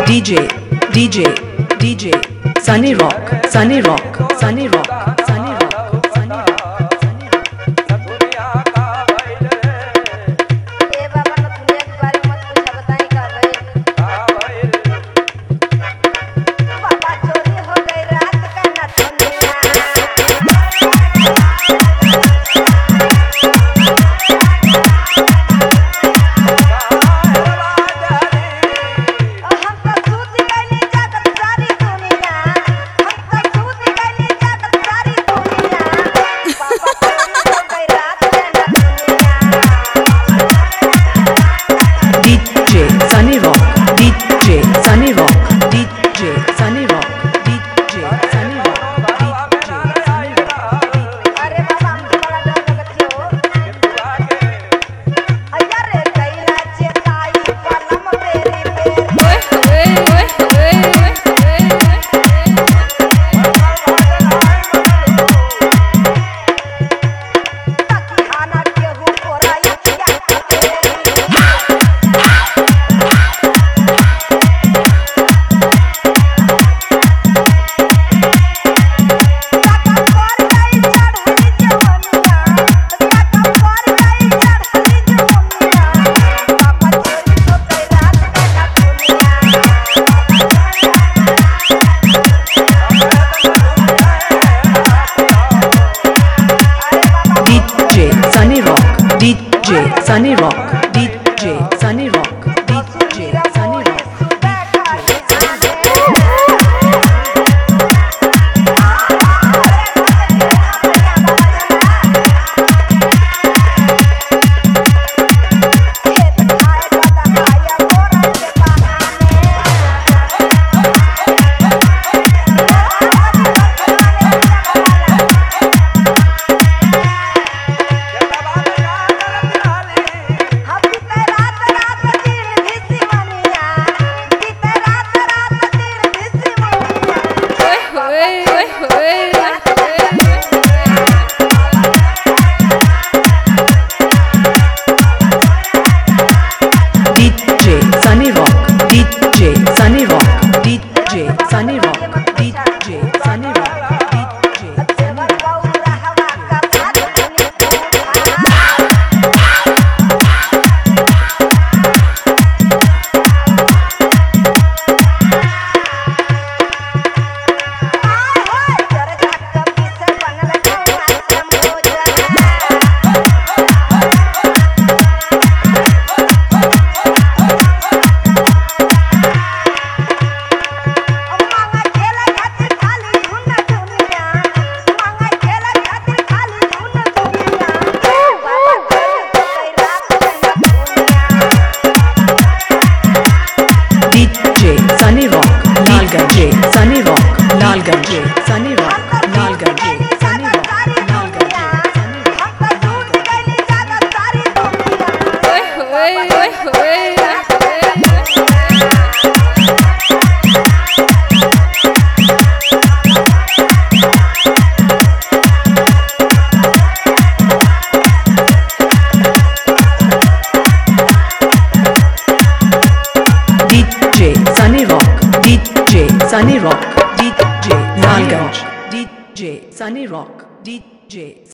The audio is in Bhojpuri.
DJ Sunny Rock Sunny Rock Sunny Rock Sunny Rock Sunny Rock ए बाबा नथुनिया के बारे में मत पूछा बताई का भाई बाबा चोरी हो गई रात का नथुनिया हम तो सूत गइली जागत सारी दुनिया हम तो सूत गइली जागत सारी दुनिया बाबा चोरी हो गई रात का नथुनिया DJ Sunny Rock DJ Sunny Rock DJ Sunny Rock DJ Sunny Rock DJ Sunny Rock अरे बाबा हमको बड़ा डर लगत हो अय्या रे कैला चेताई पलम पेरी पेरी खाना केहू कोराई क्या DJ Sunny Rock DJ Sunny Rock DJ Sunny Rock DJ Sunny Rock DJ Sunny Rock DJ Sunny Rock DJ Sunny Rock DJ Sunny Rock DJ Sunny Rock DJ Sunny Rock Lalganj Sunny Rock Lalganj Sunny Rock Lalganj Sunny Rock Lalganj Sunny Rock DJ Sunny Rock DJ Sunny Rock DJ Lalganj DJ Sunny Rock DJ